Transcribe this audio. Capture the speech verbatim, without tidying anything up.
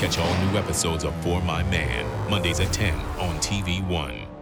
Catch all new episodes of For My Man, Mondays at ten on T V One.